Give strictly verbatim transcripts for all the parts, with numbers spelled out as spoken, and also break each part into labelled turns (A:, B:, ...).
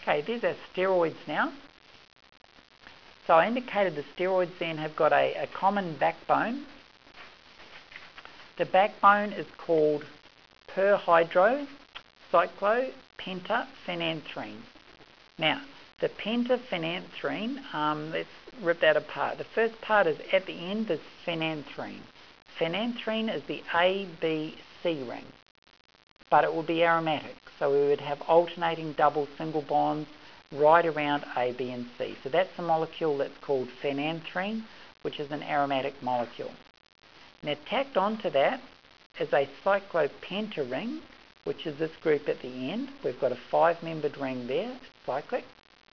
A: Okay, these are steroids now. So I indicated the steroids then have got a, a common backbone. The backbone is called perhydrocyclopentaphenanthrene. Now, the pentaphenanthrene, um, let's rip that apart. The first part is at the end is phenanthrene. Phenanthrene is the A B C ring, but it will be aromatic. So we would have alternating double single bonds right around A, B, and C. So that's the molecule that's called phenanthrene, which is an aromatic molecule. Now tacked onto that is a cyclopenta ring, which is this group at the end. We've got a five-membered ring there, cyclic.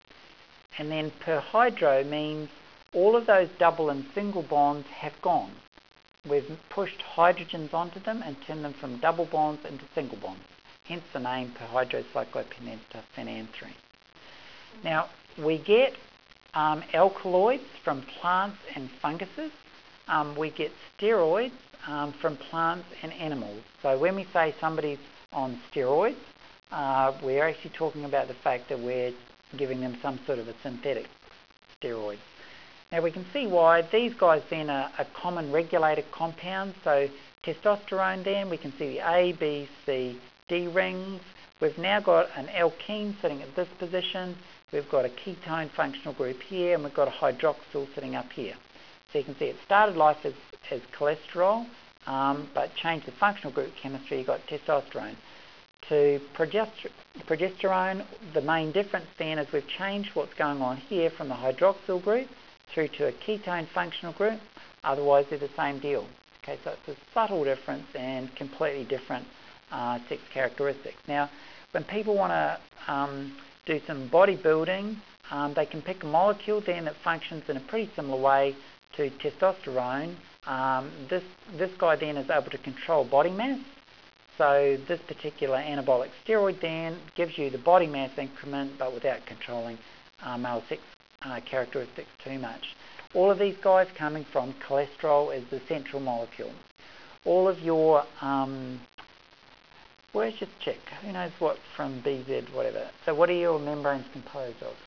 A: And then perhydro means all of those double and single bonds have gone. We've pushed hydrogens onto them and turned them from double bonds into single bonds. Hence the name perhydrocyclopentaphenanthrene. Now, we get um, alkaloids from plants and funguses. Um, we get steroids um, from plants and animals. So when we say somebody's on steroids, uh, we're actually talking about the fact that we're giving them some sort of a synthetic steroid. Now we can see why these guys then are, are common regulator compounds. So testosterone then, we can see the A, B, C, D rings. We've now got an alkene sitting at this position. We've got a ketone functional group here, and we've got a hydroxyl sitting up here. So you can see it started life as, as cholesterol, um, but changed the functional group chemistry, you got testosterone. To progester progesterone, the main difference then is we've changed what's going on here from the hydroxyl group through to a ketone functional group. Otherwise, they're the same deal. Okay, so it's a subtle difference and completely different uh, sex characteristics. Now, when people want to um, do some bodybuilding, um, they can pick a molecule then that functions in a pretty similar way to testosterone. Um, this, this guy then is able to control body mass. So this particular anabolic steroid then gives you the body mass increment, but without controlling uh, male sex uh, characteristics too much. All of these guys coming from cholesterol as the central molecule. All of your, um, where's your chick? Who knows what from B Z, whatever. So what are your membranes composed of?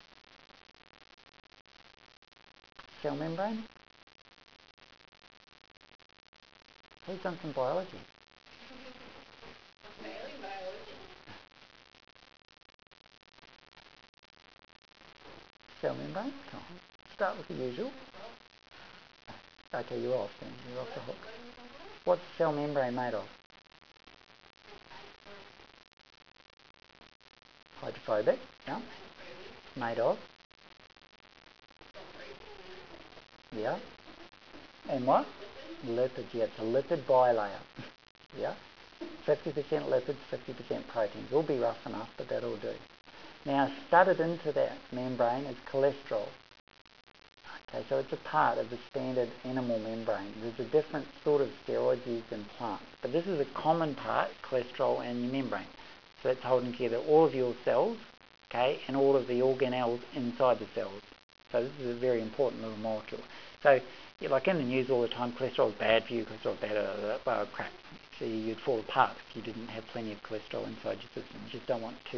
A: Cell membrane? Who's done some biology? Cell membrane? Come on. Start with the usual. Okay, you're off then. You're off the hook. What's the cell membrane made of? Hydrophobic. Yeah. Made of? Yeah. And what? Lipids. Yeah, it's a lipid bilayer. Yeah. fifty percent lipids, fifty percent proteins. Will be rough enough, but that'll do. Now, studded into that membrane is cholesterol. Okay, so it's a part of the standard animal membrane. There's a different sort of steroids used in plants, but this is a common part, cholesterol and your membrane. So it's holding together all of your cells, okay, and all of the organelles inside the cells. So this is a very important little molecule. So, yeah, like in the news all the time, cholesterol is bad for you, cholesterol is bad, uh, well, crap. So you'd fall apart if you didn't have plenty of cholesterol inside your system. You just don't want too